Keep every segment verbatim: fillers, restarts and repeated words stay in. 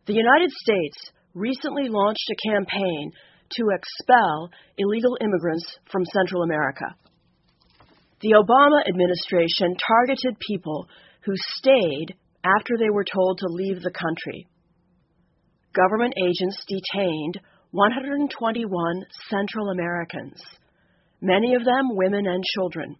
The United States recently launched a campaign to expel illegal immigrants from Central America. The Obama administration targeted people who stayed after they were told to leave the country. Government agents detained one hundred twenty-one Central Americans, many of them women and children.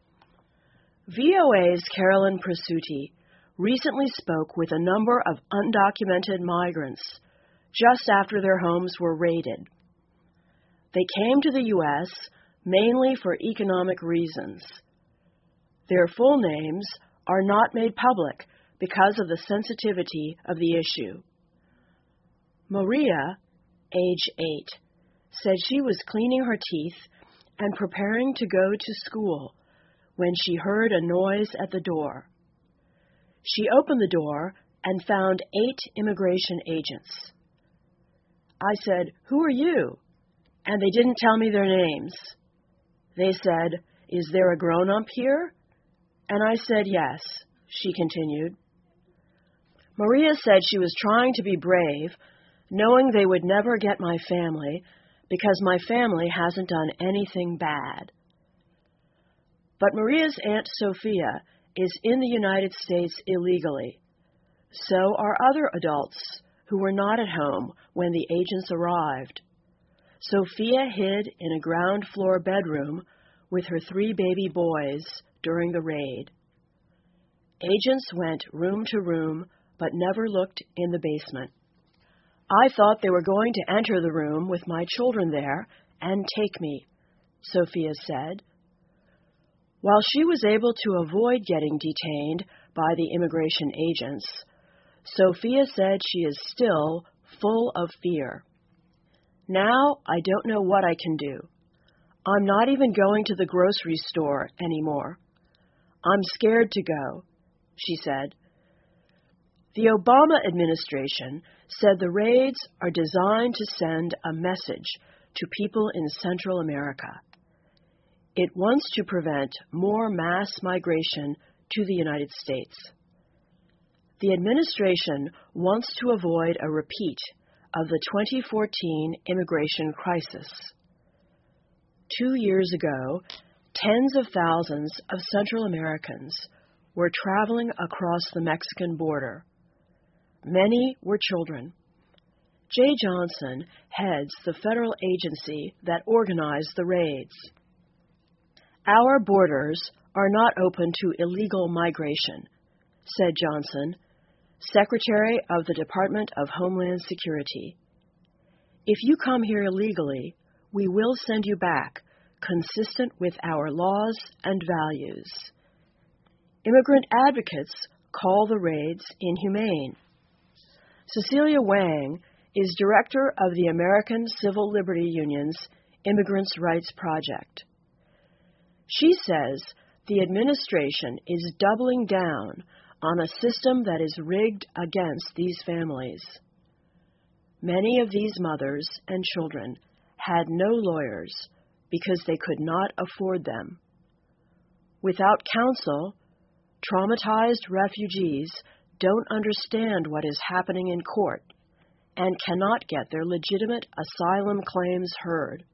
V O A's Carolyn Presutti recently spoke with a number of undocumented migrants just after their homes were raided. They came to the U S mainly for economic reasons. Their full names are not made public because of the sensitivity of the issue. Maria, age eight, said she was cleaning her teeth and preparing to go to school when she heard a noise at the door. She opened the door and found eight immigration agents. I said, "Who are you?" And they didn't tell me their names. They said, "Is there a grown-up here?" And I said, "Yes," she continued. Maria said she was trying to be brave, knowing they would never get my family because my family hasn't done anything bad. But Maria's Aunt Sophia is in the United States illegally. So are other adults who were not at home when the agents arrived. Sophia hid in a ground floor bedroom with her three baby boys during the raid. Agents went room to room but never looked in the basement. I thought they were going to enter the room with my children there and take me, Sophia said. While she was able to avoid getting detained by the immigration agents, Sophia said she is still full of fear. Now I don't know what I can do. I'm not even going to the grocery store anymore. I'm scared to go, she said. The Obama administration said the raids are designed to send a message to people in Central America. It wants to prevent more mass migration to the United States. The administration wants to avoid a repeat of the twenty fourteen immigration crisis. Two years ago, tens of thousands of Central Americans were traveling across the Mexican border. Many were children. Jay Johnson heads the federal agency that organized the raids. Our borders are not open to illegal migration, said Johnson, Secretary of the Department of Homeland Security. If you come here illegally, we will send you back, consistent with our laws and values. Immigrant advocates call the raids inhumane. Cecilia Wang is director of the American Civil Liberty Union's Immigrants' Rights Project. She says the administration is doubling down on a system that is rigged against these families. Many of these mothers and children had no lawyers because they could not afford them. Without counsel, traumatized refugees don't understand what is happening in court and cannot get their legitimate asylum claims heard.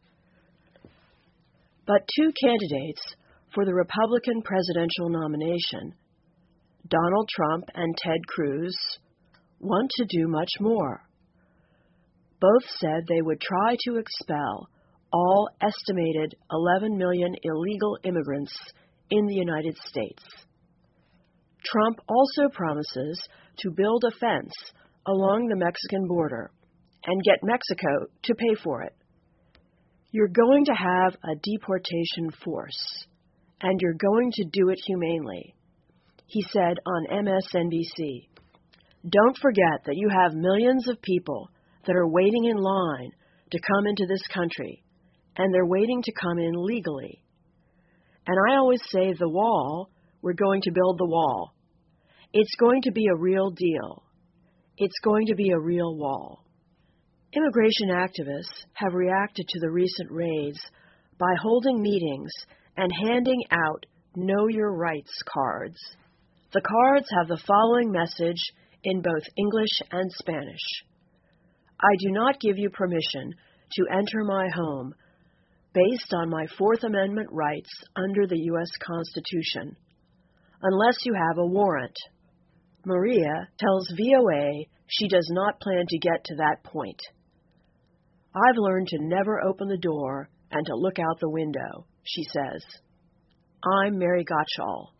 But two candidates for the Republican presidential nomination, Donald Trump and Ted Cruz, want to do much more. Both said they would try to expel all estimated eleven million illegal immigrants in the United States. Trump also promises to build a fence along the Mexican border and get Mexico to pay for it. You're going to have a deportation force, and you're going to do it humanely, he said on M S N B C. Don't forget that you have millions of people that are waiting in line to come into this country, and they're waiting to come in legally. And I always say the wall, we're going to build the wall. It's going to be a real deal. It's going to be a real wall. Immigration activists have reacted to the recent raids by holding meetings and handing out Know Your Rights cards. The cards have the following message in both English and Spanish. I do not give you permission to enter my home based on my Fourth Amendment rights under the U S Constitution, unless you have a warrant. Maria tells V O A she does not plan to get to that point. I've learned to never open the door and to look out the window, she says. I'm Mary Gottschall.